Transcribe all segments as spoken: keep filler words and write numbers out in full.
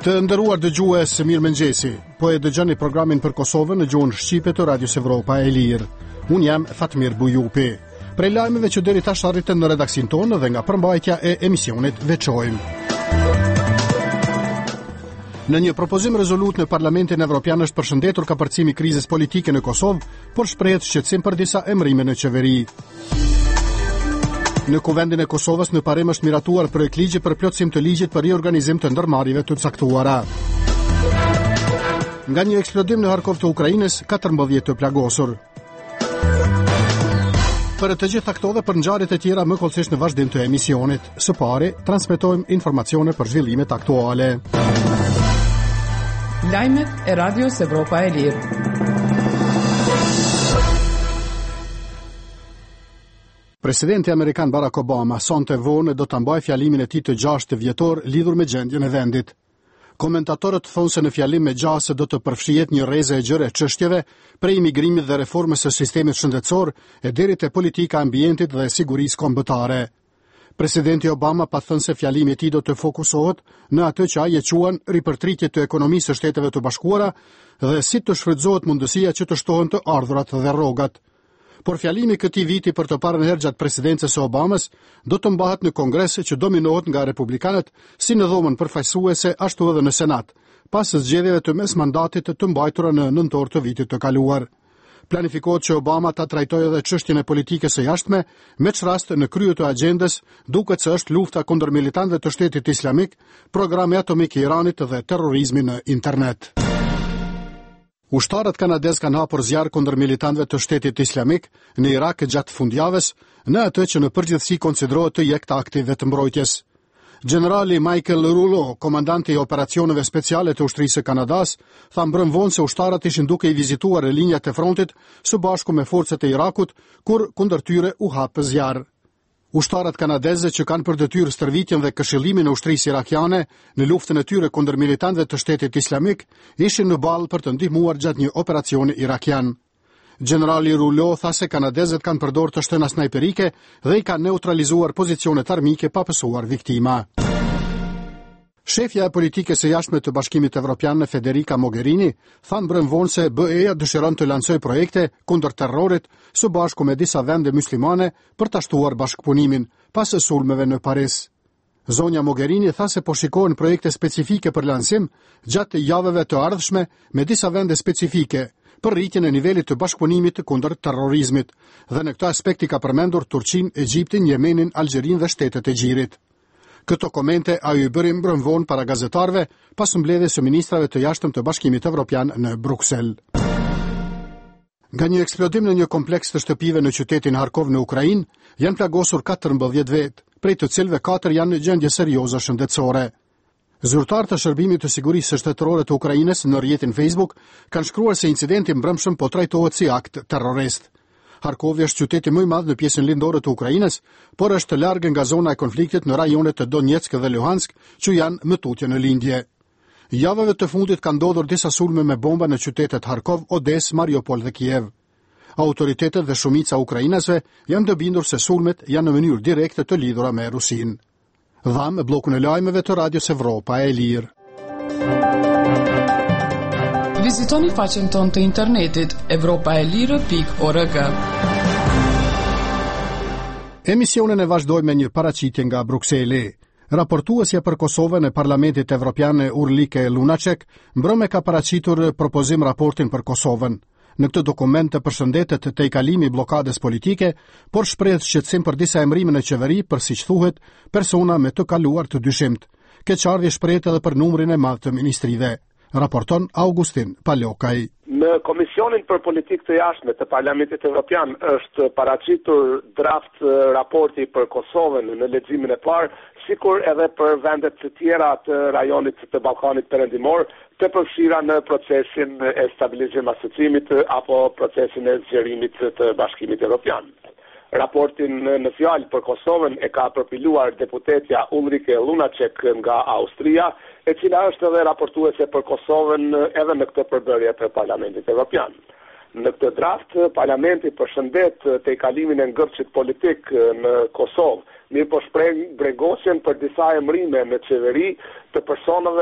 Të nderuar dëgjues, mirëmëngjesi. Po e dëgjoni programin për Kosovën në gjuhën shqipe të Radios Evropa e Lirë. Unë jam Fatmir Bujupi. Prej lajmeve që deri tash arritën në redaksin tonë dhe nga përmbajtja e emisionit veçojmë. Në një propozim rezolut në Parlamentin Evropian është përshëndetur kapërcimi krizës politike në Kosovë, por shprehet shqetësim për disa emrime në qeveri. Në Kuvendin e Kosovës në parim është miratuar projekt ligji për plotësim të ligjit për riorganizim të ndërmarrjeve të caktuara. Nga një eksplodim në Harkov të Ukrainës, katërmbëdhjetë të plagosur. Për të gjitha këto dhe për ngjarjet e tjera më kollësisht në vazhdim të emisionit. Së pari, transmetojmë informacione për zhvillimet aktuale. Lajmet e Radios Evropa e Lirë. Presidenti Amerikan Barack Obama sonte vonë do ta mbajë fjalimin e tij të gjashtë vjetor lidhur me gjendjen e vendit. Komentatorët thonë se në fjalim me gjasë do të përfshihet një rrezë e gjerë çështjeve, prej imigrimit dhe reformës së sistemit shëndetësor e deri te politika e ambientit dhe sigurisë kombëtare. Presidenti Obama pa thënë se fjalimi i tij do të fokusohet në atë që ai e quan ripërtritje të ekonomisë së Shteteve të Bashkuara dhe si të shfrytëzohet mundësia që të shtohen të ardhurat dhe rrogat. Por fjalimi këtij viti për të parën herë gjatë presidencës së Obamës do të mbahet në Kongres që dominohet nga republikanët, si në dhomën përfaqësuese ashtu edhe në Senat, pas zgjedhjeve të mes mandatit të mbajtura në nëntor të vitit të kaluar. Planifikohet që Obama ta trajtojë edhe çështjen e politikës së jashtme, me çrast në krye të agjendës duket se është lufta kundër militantëve të Shtetit Islamik, programi atomik i Iranit dhe terrorizmi në internet. Ushtarët kanadez kanë hapur zjarr kundër militantëve të Shtetit Islamik në Irak gjatë fundjavës, në atë që në përgjithësi konsiderohet të jektë aktive të mbrojtjes. Generali Michael Rouleau, komandanti i operacioneve speciale të ushtrisë së Kanadas, tha mbrëm vonë se ushtarët ishin duke i vizituar linjat e frontit së bashku me forcat e Irakut, kur kundër tyre u hap zjarr. Ushtarët kanadeze që kanë për detyrë stërvitjen dhe këshillimin e ushtrisë irakiane në luftën e tyre kundër militantëve të Shtetit Islamik ishin në ballë për të ndihmuar gjatë një operacioni irakian. Generali Rouleau tha se kanadezët kanë përdorur të shtëna snajperike dhe i kanë neutralizuar pozicionet armike pa pësuar viktima. Shefja e politikës së jashtme të Bashkimit Evropian Federica Mogherini tha mbrëm vonë se B E-ja dëshiron të lancojë projekte kundër terrorit së bashku me disa vende muslimane për ta shtuar bashkëpunimin pas sulmeve në Paris. Zonja Mogherini tha se po shikohen projekte specifike për lancim gjatë javëve të ardhshme me disa vende specifike për rritjen e nivelit të bashkëpunimit kundër terrorizmit dhe në këtë aspekt i ka përmendur Turqinë, Egjiptin, Yemenin, Algjerinë dhe shtetet e Gjirit. Këto komente a ju bërim mbrëm vonë para gazetarëve pas mbledhjes së ministrave të jashtëm të Bashkimit Evropian në Bruksel. Nga një eksplodim në një kompleks të shtëpive në qytetin Harkov në Ukrainë, janë plagosur katërmbëdhjetë vetë, prej të cilëve katër janë në gjendje serioze shëndetësore. Zyrtarët të shërbimit të sigurisë shtetërore të Ukrainës në rrjetin Facebook kanë shkruar se incidenti mbrëmshëm po trajtohet si akt terrorist. Harkovi është qyteti më i madh në pjesën lindore të Ukrainës, por është të largë nga zona e konfliktit në rajonet të Donetsk dhe Luhansk, që janë më tutje në lindje. Javëve të fundit kanë ndodhur disa sulme me bomba në qytetet Harkov, Odesë, Mariupol dhe Kiev. Autoritetet dhe shumica ukrainasve janë të bindur se sulmet janë në mënyrë direkte të lidhura me Rusinë. Dham bllokun e lajmeve të Radios Evropa e Lirë. Vizitoni faqen tonë të internetit evropaelire pikë org. Emisionin e vazhdojmë me një paraqitje nga Brukseli. Raportuesja për Kosovën e Parlamentit Evropian Urlike Lunacek mbrëmë ka paraqitur propozim raportin për Kosovën. Në këtë dokument të përshëndetet te kalimi i bllokadës politike, por shprehet shqetësim për disa emrime në qeveri për, siç thuhet, persona me të kaluar të dyshimt. Keqardhje shprehet edhe për numrin e madh të ministrive. Raporton Augustin Palokaj. Në Komisionin për Politikë të Jashtme të Parlamentit Evropian është paraqitur draft raporti për Kosovën në leximin e parë, sikur edhe për vendet të tjera të rajonit të Ballkanit Perëndimor, të përfshira në procesin e stabilizimit asociimit apo procesin e zgjerimit të Bashkimit Evropian. Raportin në fjalë për Kosovën e ka përpiluar deputetja Ulrike Lunacek nga Austria, e cila është edhe raportuese për Kosovën edhe në këtë përbërje të Parlamentit Evropian. Në këtë draft, Parlamenti përshëndet tejkalimin e ngërçit politik në Kosovë, mirë po shpreh bregosjen për disa emrime në qeveri të personave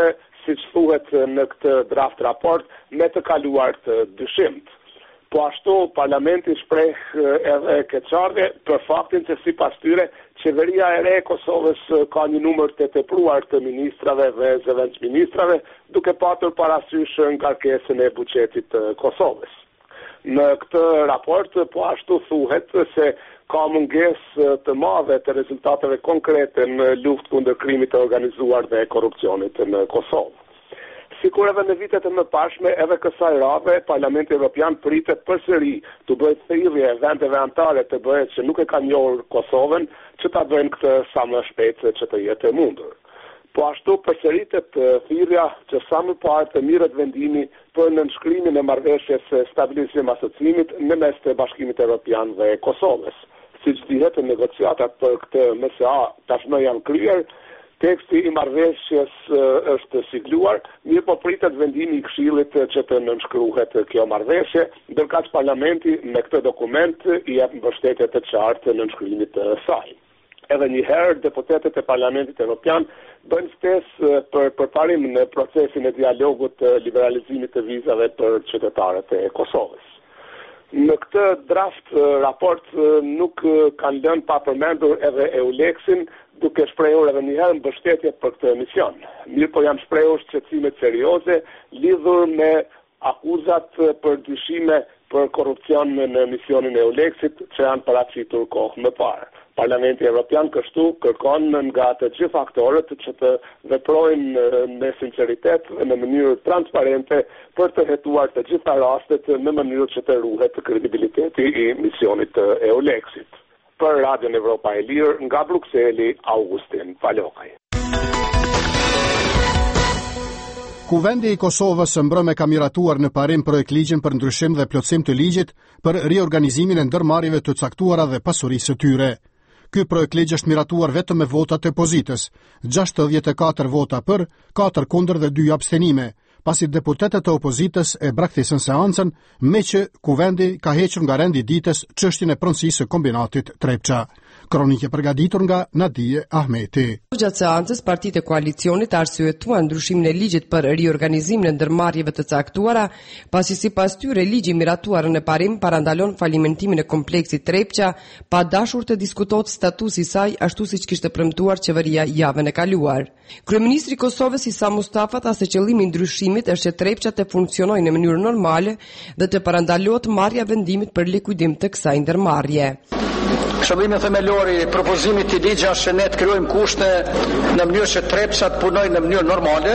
siç thuhet në këtë draft raport, me të kaluar të dyshimt. Po ashtu, parlamenti shpreh edhe keqardhje për faktin se sipas tyre, qeveria e re e Kosovës ka një numër të tepruar të ministrave dhe zëvendësministrave, duke patur parasysh ngarkesën e buxhetit të Kosovës. Në këtë raport, po ashtu thuhet se ka mungesë të madhe të rezultateve konkrete në luftë kundër krimit të organizuar dhe korrupsionit në Kosovë. Sikur edhe në vitet e mëparshme, edhe kësaj radhe, Parlamenti Evropian pritet përsëri të bëjë thirrje vendeve anëtare të B E-s që nuk e kanë njohur Kosovën, që ta bëjnë këtë sa më shpejt që të jetë e mundur. Po ashtu përsëritet thirrja që sa më parë të mirët vendimi për nënshkrimin e marrëveshjes së stabilizim asociimit në mes të Bashkimit Evropian dhe Kosovës. Siç dihet, negociatat për këtë M S A tashmë janë kryer. Teksti i marrëveshjes është sigluar, mirë po pritet vendimi i Këshillit që të nënshkruhet kjo marrëveshje, ndërkaq Parlamenti me këtë dokument i jep mbështetje të qartë nënshkrimit të saj. Edhe një herë, deputetët e Parlamentit Evropian bëjnë ftesë për përparim në procesin e dialogut të liberalizimit të vizave për qytetarët e Kosovës. Në këtë draft raport nuk kanë lënë pa përmendur edhe EULEX-in, duke shprehur edhe një herë mbështetje për këtë mision. Mirë po janë shprehur shqetësime serioze lidhur me akuzat për dyshime për korrupsion në misionin e EULEX-it që janë paraqitur kohë më parë. Parlamenti Evropian kështu kërkon nga të gjithë aktorët që të veprojnë me sinqeritet dhe në mënyrë transparente për të hetuar të gjitha rastet në mënyrë që të ruhet kredibiliteti i misionit të EULEX-it. Për Radion Evropa e Lirë, nga Brukseli, Augustin Falokaj. Kuvendi i Kosovës së mbrëme ka miratuar në parim projekt ligjin për ndryshim dhe plotësim të ligjit për riorganizimin e ndërmarrjeve të caktuara dhe pasurisë së tyre. Ky projekt ligj është miratuar vetëm me votat e opozitës, gjashtëdhjetë e katër vota për, katër kundër dhe dy abstenime, pasi deputetët e opozitës e braktisën seancën, me që kuvendi ka hequr nga rendi ditës çështjen e pronësisë së kombinatit Trepça. Kronike përgatitur nga Nadije Ahmeti. Gjatë seancës, partitë e koalicionit arsyetuan ndryshimin e ligjit për riorganizimin e ndërmarrjeve të caktuara, pasi sipas tyre ligji miratuar në parim parandalon falimentimin e kompleksit Trepça, pa dashur të diskutohet statusi i saj ashtu siç kishte premtuar qeveria javën e kaluar. Kryeministri i Kosovës Isa Mustafa tha se qëllimi i ndryshimit është që Trepça të funksionojë në mënyrë normale dhe të parandalohet marrja vendimit për likuidim të kësaj ndërmarrje. Qëllimi themelor i propozimit të ligjit është që ne të krijojmë kushte në mënyrë që Trepça të punojë në mënyrë normale,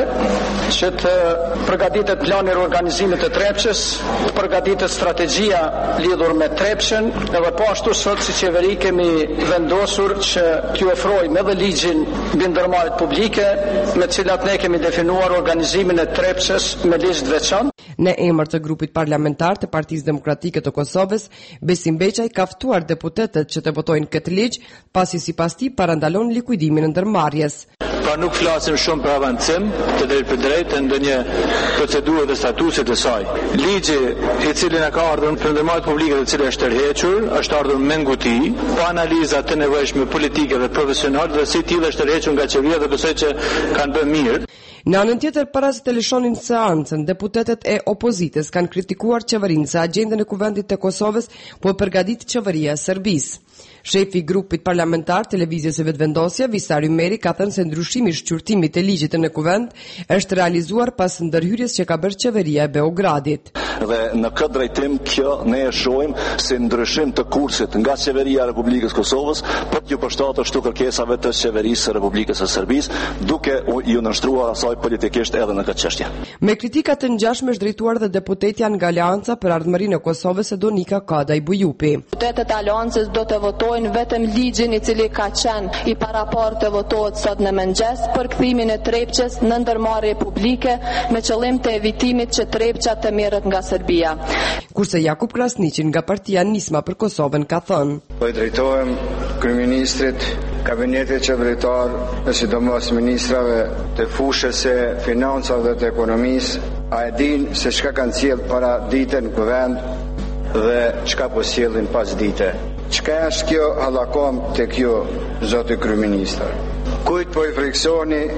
që të përgatitet plani i riorganizimit të Trepçës, të përgatitet strategjia lidhur me Trepçën, edhe po ashtu sot si qeveri kemi vendosur që t'ju ofrojmë edhe ligjin mbi ndërmarrjet publike, me të cilat ne kemi definuar organizimin e Trepçës me ligj të veçantë. Në emër të grupit parlamentar të Partisë Demokratike të Kosovës, Besim Beqaj ka ftuar deputetët që të votojnë këtë ligj, pasi sipas tij parandalon likuidimin e ndërmarrjes. Pra nuk flasim shumë për avancim të drejt për drejt në ndonjë procedurë dhe statusit të saj. Ligji i cili na ka ardhur për ndërmarrjet publike të cilë është tërhequr, është ardhur me nguti, pa analiza të nevojshme politike dhe profesionale, dhe si tillë është tërhequr nga qeveria dhe besoj që kanë bërë mirë. Në anën tjetër, para se të lëshonin seancën, deputetët e opozitës kanë kritikuar qeverinë se agjendën e kuvendit të Kosovës po përgatit qeveria e Serbisë. Shefi i grupit parlamentar Televizjes së Vetëvendosja, Visar Ymeri, ka thënë se ndryshimi i shqyrtimit të ligjit në kuvend është realizuar pas ndërhyrjes që ka bërë qeveria e Beogradit. Dhe në këtë drejtim kjo ne e shohim si ndryshim të kursit nga qeveria e Republikës Kosovës për t'ju përshtatur ashtu kërkesave të qeverisë së Republikës së Serbisë, duke ju nënshtruar asaj politikisht edhe në këtë çështje. Me kritika të ngjashme është drejtuar dhe deputetja nga Aleanca për Ardhmërinë e Kosovës Donika Kadaj Bujupi. Deputetët e Aleancës do të votojnë vetëm ligjin i cili ka qenë i paraport të votohet sot në mëngjes për kthimin e Trepçës në ndërmarrje publike me qëllim të evitimit që Trepça të merret nga Serbia. Kurse Jakub Krasniqi nga partia Nisma për Kosovën ka thënë: Po i drejtohem kryeministrit, kabinetit qeveritar, e sidomos ministrave të fushës së financave dhe të ekonomisë, a e din se çka kanë sjellë para ditën në kuvend dhe çka po sjellin pas dite. Çka është kjo hallakom tek ju, zoti kryeministër? Kujt po i friksoni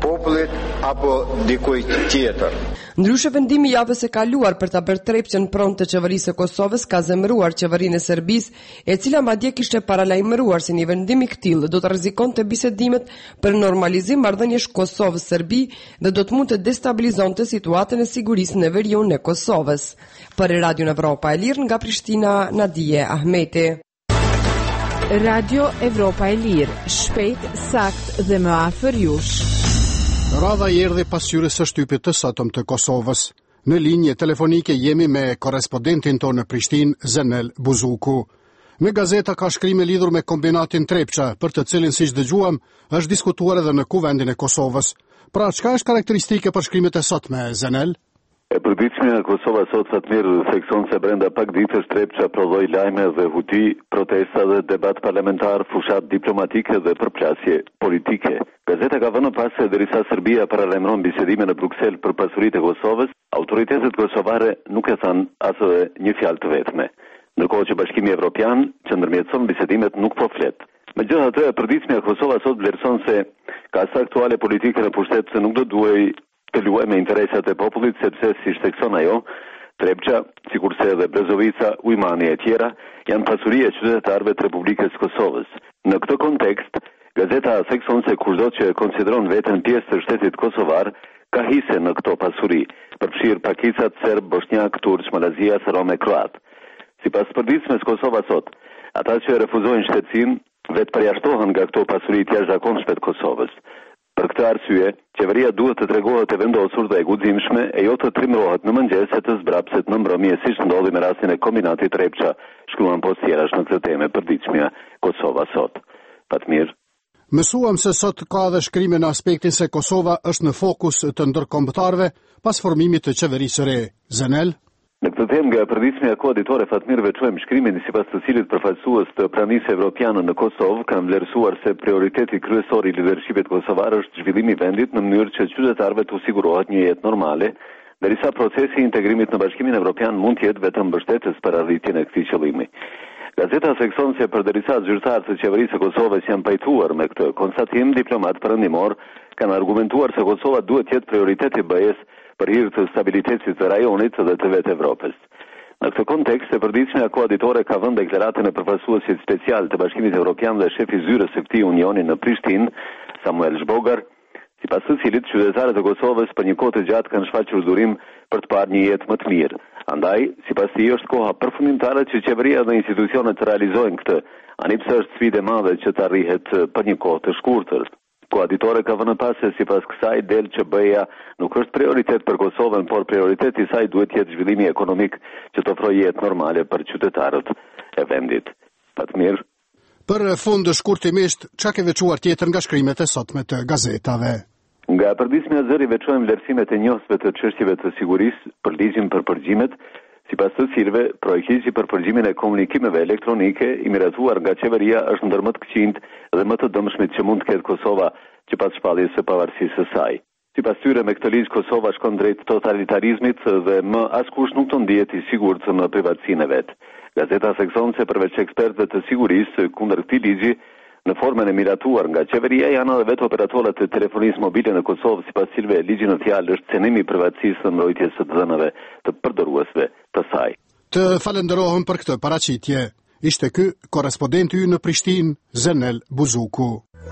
popullit apo dikujt tjetër. Ndryshe vendimi javës e kaluar për ta bërë trepçen pronë të qeverisë së Kosovës ka zemëruar qeverinë e Serbisë, e cila madje kishte paralajmëruar se një vendim i këtillë do të rrezikonte bisedimet për normalizim marrëdhëniesh Kosovë-Serbi dhe do të mund të destabilizonte situatën e sigurisë në veriun e Kosovës. Për Radio Evropa e Lirë nga Prishtina, Nadije Ahmeti. Radio Evropa e Lirë, shpejt, sakt dhe më afër jush. Radha i erdhi pas hyrjes së shtypit të sotëm të Kosovës. Në linje telefonike jemi me korrespondentin tonë në Prishtinë, Zenel Buzuku. Në gazeta ka shkrime lidhur me kombinatin Trepça, për të cilin siç dëgjuam, është diskutuar edhe në Kuvendin e Kosovës. Pra, çka është karakteristike për shkrimet e sotme, Zenel? E përditshmja e Kosova sot Fatmir thekson se brenda pak ditësh Trepça prodhoi lajme dhe huti, protesta dhe debat parlamentar, fushat diplomatike dhe përplasje politike. Gazeta ka vënë pas se derisa Serbia paralajmëron bisedime në Bruksel për pasuritë e Kosovës, autoritetet kosovare nuk e thanë as një fjalë të vetme. Ndërkohë që Bashkimi Evropian që ndërmjetëson bisedimet nuk po flet. Megjithatë, e përditshmja e Kosova sot vlerëson se kasa aktuale politike në pushtet se nuk do duhej të luaj me interesat e popullit, sepse si thekson ajo, Trepça, sikurse edhe Brezovica, Ujmani e tjera, janë pasuri e qytetarëve të Republikës Kosovës. Në këtë kontekst, gazeta thekson se kushdo që konsideron veten pjesë të shtetit kosovar ka hise në këto pasuri, përfshirë pakicat serb, bosnjak, turq, malazia, rome, kroat. Sipas përditshmes Kosova sot, ata që refuzojnë shtetësinë vetë përjashtohen nga këto pasuri të jashtëzakonshme të Kosovës. Për këtë arsye, qeveria duhet të tregohet e vendosur dhe e guximshme e jo të trimrohet në mëngjes e të zbrapset në mbrëmje siç ndodhi me rastin e kombinatit Trepça, shkruan postierash në këtë temë përditshmja Kosova sot. Fatmir. Mësuam se sot ka dhe shkrime në aspektin se Kosova është në fokus të ndërkombëtarëve pas formimit të qeverisë së re. Zenel? Në këtë temë nga përditshmja koaditore Fatmir veçojmë shkrimin sipas të cilit përfaqësues të pranisë evropiane në Kosovë kanë vlerësuar se prioriteti kryesor i lidershipit kosovar është zhvillimi i vendit në mënyrë që qytetarëve të sigurohet një jetë normale, derisa procesi i integrimit në Bashkimin Evropian mund të jetë vetëm mbështetës për arritjen e këtij qëllimi. Gazeta thekson se përderisa zyrtarët të qeverisë së Kosovës janë pajtuar me këtë konstatim, diplomat perëndimor kanë argumentuar se Kosova duhet të jetë prioritet i B E-s për hir të stabilitetit të rajonit dhe të vetë Evropës. Në këtë kontekst, e përditshmja koaditore ka vënë deklaratën e përfaqësuesit special të Bashkimit Evropian dhe shefi zyrës së këtij unioni në Prishtinë, Samuel Zhbogar, sipas të cilit qytetarët e Kosovës për një kohë të gjatë kanë shfaqur durim për të parë një jetë më të mirë. Andaj, sipas tij është koha përfundimtare që qeveria dhe institucionet të realizojnë këtë, ani pse është sfidë e madhe që të arrihet për një kohë të shkurtër. Koaditore ka vënë pas se sipas kësaj del që B E-ja nuk është prioritet për Kosovën, por prioriteti i saj duhet të jetë zhvillimi ekonomik që të ofrojë jetë normale për qytetarët e vendit. Fatmir. Për fund shkurtimisht, çka ke veçuar tjetër nga shkrimet e sotme të gazetave? Nga përditshmja zëri veçojmë vlerësimet e njohësve të çështjeve të sigurisë për ligjin për përgjimet, sipas të cilëve projekti për përgjimin e komunikimeve elektronike i miratuar nga qeveria është ndër më të këqinjt dhe më të dëmshmit që mund të ketë Kosova që pas shpalljes së pavarësisë së saj. Sipas tyre, me këtë ligj Kosova shkon drejt totalitarizmit dhe më askush nuk të ndihet i sigurt në privatësinë e vet. Gazeta thekson se përveç ekspertëve të sigurisë kundër këtij ligji, në formën e miratuar nga qeveria janë edhe vetë operatorët e telefonisë mobile në Kosovë, sipas cilëve ligji në fjalë është cenimi i privatësisë dhe mbrojtjes së të dhënave të përdoruesve të saj. Të falenderohem për këtë paraqitje. Ishte ky korrespondenti ynë në Prishtinë, Zenel Buzuku.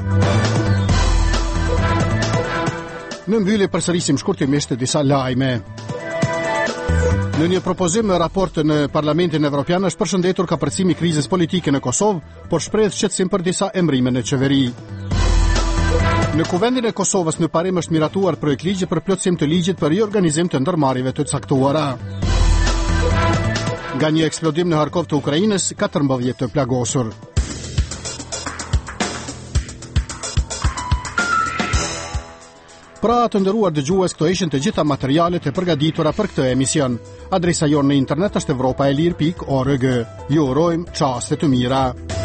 Në mbyllje përsërisim shkurtimisht disa lajme. Në një propozim me raport në Parlamentin Evropian është përshëndetur kapërcimi i krizës politike në Kosovë, por shpreh shqetësim për disa emrime në qeveri. Në Kuvendin e Kosovës në parim është miratuar projekt ligji për plotësim të ligjit për riorganizim të ndërmarrjeve të caktuara. Nga një eksplodim në Harkov të Ukrainës, katërmbëdhjetë të plagosur. Pra të nderuar dëgjues, këto ishin të gjitha materialet e përgatitura për këtë emision. Adresa jonë në internet është evropaelir pikë org. Ju urojmë çaste të mira.